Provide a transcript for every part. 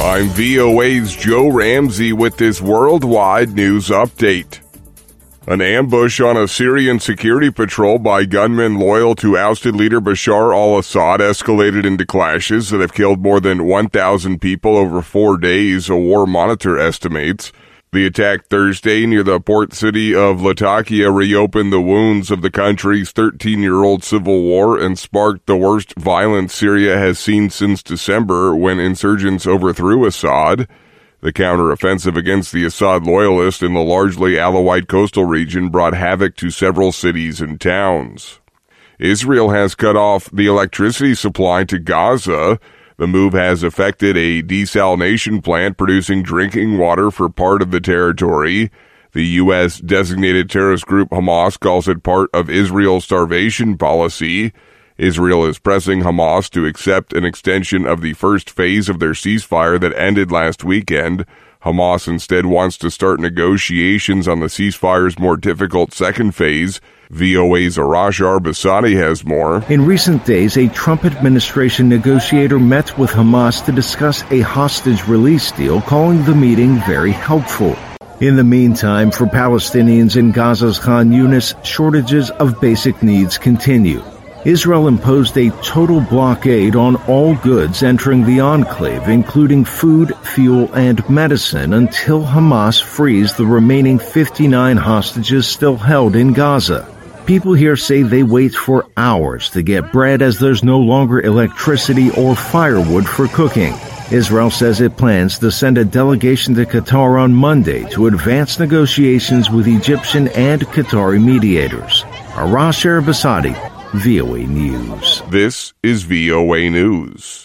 I'm VOA's Joe Ramsey with this worldwide news update. An ambush on a Syrian security patrol by gunmen loyal to ousted leader Bashar al-Assad escalated into clashes that have killed more than 1,000 people over 4 days, a war monitor estimates. The attack Thursday near the port city of Latakia reopened the wounds of the country's 13-year-old civil war and sparked the worst violence Syria has seen since December when insurgents overthrew Assad. The counteroffensive against the Assad loyalists in the largely Alawite coastal region brought havoc to several cities and towns. Israel has cut off the electricity supply to Gaza. The move has affected a desalination plant producing drinking water for part of the territory. The U.S. designated terrorist group Hamas calls it part of Israel's starvation policy. Israel is pressing Hamas to accept an extension of the first phase of their ceasefire that ended last weekend. Hamas instead wants to start negotiations on the ceasefire's more difficult second phase. VOA's Arash Arbasadi has more. In recent days, a Trump administration negotiator met with Hamas to discuss a hostage release deal, calling the meeting very helpful. In the meantime, for Palestinians in Gaza's Khan Yunis, shortages of basic needs continue. Israel imposed a total blockade on all goods entering the enclave, including food, fuel, and medicine, until Hamas frees the remaining 59 hostages still held in Gaza. People here say they wait for hours to get bread as there's no longer electricity or firewood for cooking. Israel says it plans to send a delegation to Qatar on Monday to advance negotiations with Egyptian and Qatari mediators. Arash Arbasadi, VOA News. This is VOA News.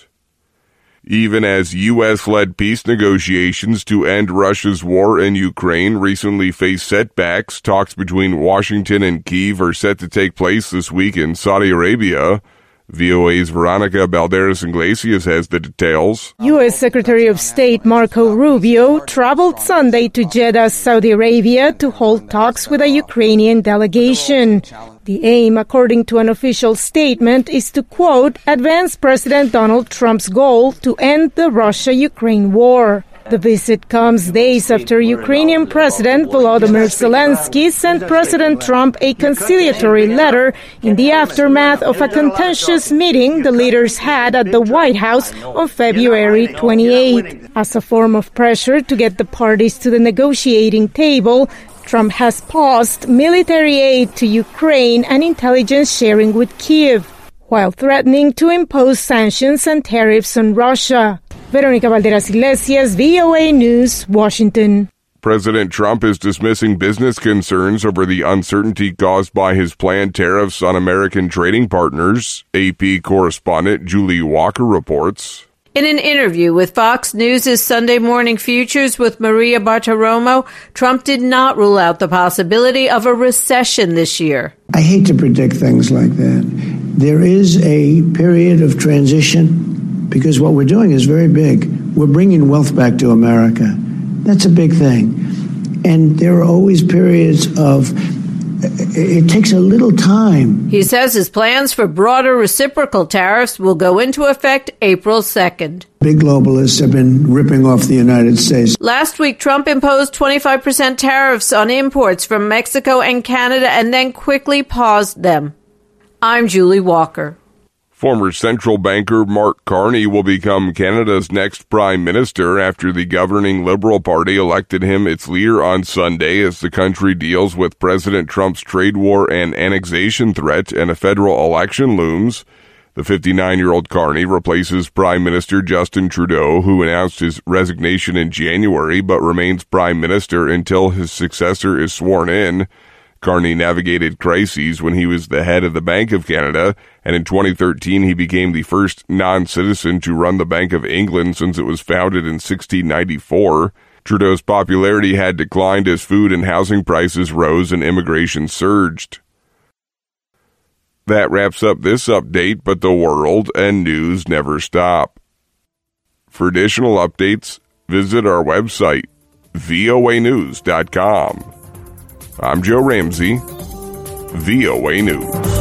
Even as U.S.-led peace negotiations to end Russia's war in Ukraine recently face setbacks, talks between Washington and Kyiv are set to take place this week in Saudi Arabia. VOA's Veronica Balderas-Iglesias has the details. U.S. Secretary of State Marco Rubio traveled Sunday to Jeddah, Saudi Arabia, to hold talks with a Ukrainian delegation. The aim, according to an official statement, is to, quote, advance President Donald Trump's goal to end the Russia-Ukraine war. The visit comes days after Ukrainian President Volodymyr Zelensky sent President Trump a conciliatory letter in the aftermath of a contentious meeting the leaders had at the White House on February 28. As a form of pressure to get the parties to the negotiating table, Trump has paused military aid to Ukraine and intelligence sharing with Kyiv, while threatening to impose sanctions and tariffs on Russia. Veronica Balderas-Iglesias, VOA News, Washington. President Trump is dismissing business concerns over the uncertainty caused by his planned tariffs on American trading partners. AP correspondent Julie Walker reports. In an interview with Fox News' Sunday Morning Futures with Maria Bartiromo, Trump did not rule out the possibility of a recession this year. I hate to predict things like that. There is a period of transition because what we're doing is very big. We're bringing wealth back to America. That's a big thing. And there are always periods of it takes a little time. He says his plans for broader reciprocal tariffs will go into effect April 2nd. Big globalists have been ripping off the United States. Last week, Trump imposed 25% tariffs on imports from Mexico and Canada and then quickly paused them. I'm Julie Walker. Former central banker Mark Carney will become Canada's next prime minister after the governing Liberal Party elected him its leader on Sunday as the country deals with President Trump's trade war and annexation threat and a federal election looms. The 59-year-old Carney replaces Prime Minister Justin Trudeau, who announced his resignation in January but remains prime minister until his successor is sworn in. Carney navigated crises when he was the head of the Bank of Canada, and in 2013 he became the first non-citizen to run the Bank of England since it was founded in 1694. Trudeau's popularity had declined as food and housing prices rose and immigration surged. That wraps up this update, but the world and news never stop. For additional updates, visit our website, voanews.com. I'm Joe Ramsey, VOA News.